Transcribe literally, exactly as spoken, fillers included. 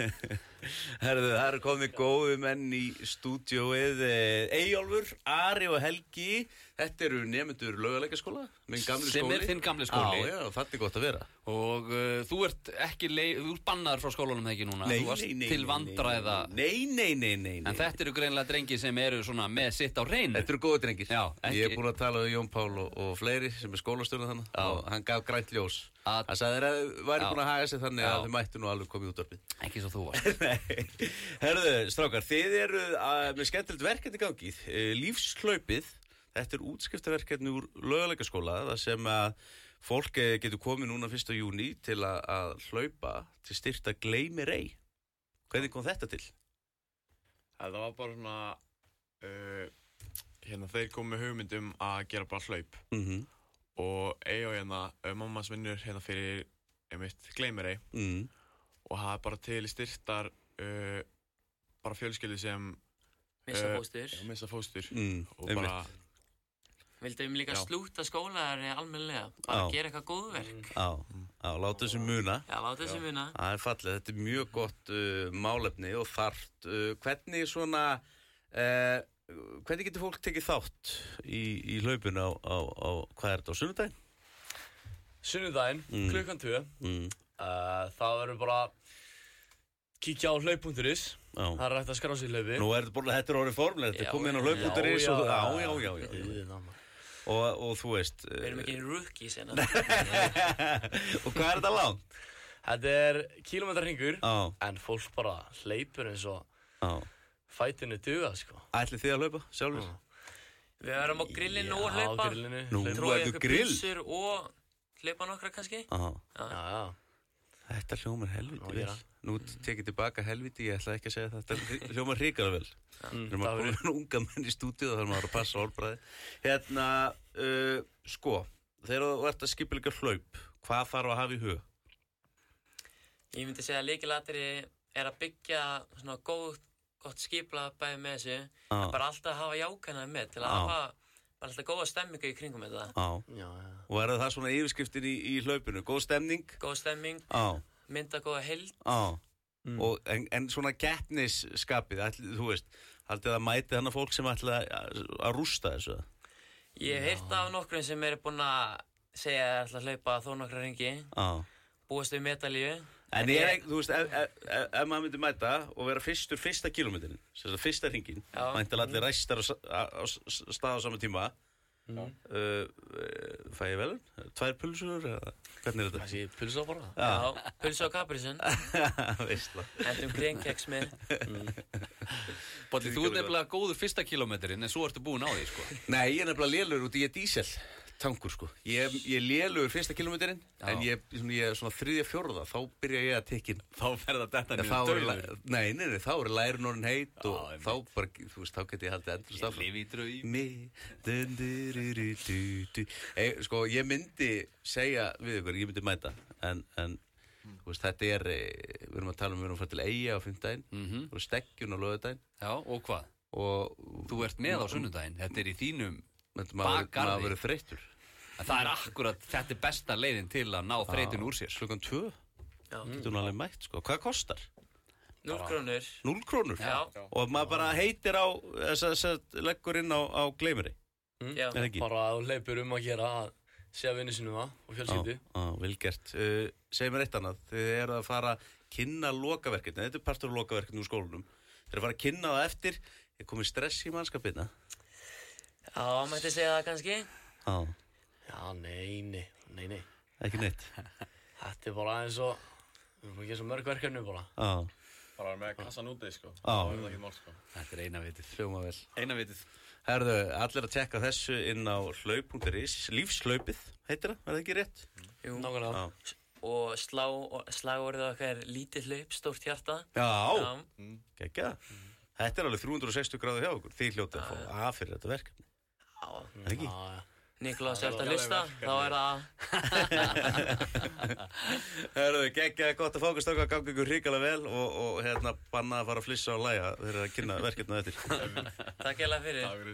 Herðu, það eru komið góðu menn í stúdíóið. Eyjólfur, Ari og Helgi. Þetta eru nemendur Laugalækjarskóla, minn gamli skóli. Sem er þinn gamli skóli. Já, já, það er gott að vera. Og uh, þú ert ekki leið, þú ert bannaður frá skólanum ekki núna. Nei, þú varst nei, nei, til vandræða. Nei, nei, nei, nei, nei. En þetta eru greinilega drengir sem eru svona með sitt á hreinu. Þetta eru góðu drengir. Já, ekki. Ég er búin að tala við Jón Pál og, og fleiri sem er skólastjórinn þannig. Já. Og hann gaf grænt ljós. Að- Hann sagði þeir að væri Já. búin að haga sig þannig Já. að þau mættu nú alveg komið út útvarpið. Ekki svo þú varst. Nei, herðu, strákar, þið eru að, með skemmtilegt verkefni í gangi, lífshlaupið. Þetta er útskriftarverkefni úr Laugalækjarskóla, það sem að fólk getur komið núna fyrsta júní til að, að hlaupa til styrta Gleymir ei. Hvernig kom þetta til? Það var bara svona, uh, hérna þeir komu með hugmynd um að gera bara hlaup. Mhm. Og ei og hérna, uh, mamma vinnur hérna fyrir, einmitt, Gleymir ei. Mm. Og það er bara til styrtar, uh, bara fjölskyldu sem Missa uh, fóstur. Já, missa fóstur. Mm, Og einmitt. bara, Vildum líka Já. slúta skólaðar almennilega. Bara Já. gera eitthvað góðverk. Já, já, láta þessu muna. Já, láta þessi muna. Það er fallið, þetta er mjög gott uh, málefni og þarft. Uh, hvernig svona, uh, hvernig getur fólk tekið þátt í, í hlaupinu á, á, á, hvað er þetta, á sunnudaginn? Sunnudaginn, Mm. klukkan tvö. Mm. Uh, það verður bara kíkja á hlaup punktur is. Já. Það er hægt að skrá sig í hlaupi. Nú er þetta bara, þetta er orðið formlega, þetta Já, er komið inn á já, hlaup punktur is já, og, já, já, já, já, já, já. já. Og, og þú veist, Við erum ekki rookies hérna. og hvað er þetta langt? Þetta er kílómetrahringur, Já, en fólk bara hleypur eins og já. fætinu duga, sko. Ætlið þið að hlaupa sjálfur? Við erum á grillinu og Já, hlaupa. grillinu. Nú, hlaupa. Tróða ertu ykkur grill? pulsur og hlaupa nokkra kannski. Já. Já, já. Þetta hljómar helviti Má vel. gera. Nú tekið tilbaka helviti, ég ætla ekki að segja það. Þetta hljómar hrikalega vel. Mm, Við erum að það koma með unga menn í stúdíu og það er maður að passa orðbræði. Hérna, uh, sko, þegar þú ert að skipuleika hlaup, hvað þarf að hafa í hug? Ég myndi segja að lykilatri er að byggja svona góð, gott skipulað bæði með þessu. Já. En bara alltaf að hafa jákvæðna með til að Já. hafa bara alltaf góða stemmingu í kringum þetta. Já. Já, já. Og er það svona yfirskriftin í, í hlaupinu? Góð stemning? Góð stemming, Já. mynda góða heild. Já. Og, en, en svona keppnisskapið, ætli, þú veist, haldið að mæti þannig fólk sem ætla að, að rústa þessu? Ég hef heyrt af nokkrum sem eru búin að segja að ætla að hlaupa þó nokkra ringi, Já. búast við medalíu. En ég er ekki, þú veist, ef, ef, ef, ef maður myndi mæta og vera fyrstur fyrsta kilómetrin, sem sagt fyrsta hringin, Já. mæntilega allir ræstar á, sa- á, á s- stað á sama tíma, uh, uh, fæ ég velun? Tvær pulsur, eða hvernig er þetta? Þessi pulsa bara. Já, pulsu og kaprisinn, Veistla. endum kringkeks með. Bolli, þú ert nefnilega góður fyrsta kílómetrin, en svo ertu búin á því, sko. Nei, ég er nefnilega lélur út í ég dísel tankur, sko. Ég, ég er lélur fyrsta kilómetrin, en ég, svona, ég er svona þriðja fjórða, þá byrja ég að tekinn. Þá ferða þetta En þá er, læ- nei, nei, nei, þá er lærin orðin heit og Já, þá bara, þú veist, þá get ég haldið endur stafn. Lifi í draug. Mi, dun, du, du, du, du, du. Ei, sko, ég myndi segja við ykkur, ég myndi mæta, en, en þú veist, þetta er, eh, við erum að tala um, við erum að fara til Eyja á fimmtudaginn, Mhm. og steggjun á laugardaginn, Já, og hvað? og Þú ert með á sunnudaginn, þetta er í þínum. Þetta maður, bakgarði. maður verið þreyttur. En það er akkurat, þetta er besta leiðin til að ná þreytun úr sér. Klukkan tvö, Já, getur hún alveg mætt, sko. Hvað kostar? núll krónur. Núll krónur? Já. Og maður bara heitir á, þess að leggur inn á, á Gleymir ei. Já. Er ekki? Bara að þú hleypur um að gera að segja vinnu sinum það og fjölskyldu. Já, já, vel gert. Uh, Segð mér eitt annað, þið eru að fara að kynna lokaverkefni, þetta er partur af lokaverkefni úr skólanum. Þið eru að fara að kynna það eftir, er komið stress í mannskapina? Já, mætti segja það kannski. Já, Já, nei, nei, nei, nei. ekki neitt. Þetta er bara eins og, við erum ekki svo mörg verkefni bara. Já, bara með kassan úti, sko. Já. Það er ekki mál, sko. Þetta er eina vitið. hljóma vel. Eina vitið. Herðu, allir að tekka þessu inn á hlaup punktur is, lífslaupið, heitir það, er það ekki rétt? Jú. Nákvæmlega. Já. Og slá, slagorðið okkar er lítið hlaup, stórt hjarta. Já, Já. geggja. Þetta er alveg þrjú hundruð og sextíu gráður hjá okkur, þið hljótið að fá að fyrir þetta verkefni. Já. Er það ekki? Já, já. Nikolás er eftir að hlusta, þá er það... Herðu, geggja, gott að fókast okkar, gangi ykkur hrikalega vel og, og hérna banna að fara að flissa og læja þegar að kynna verkefnið eftir. Takk hérlega fyrir.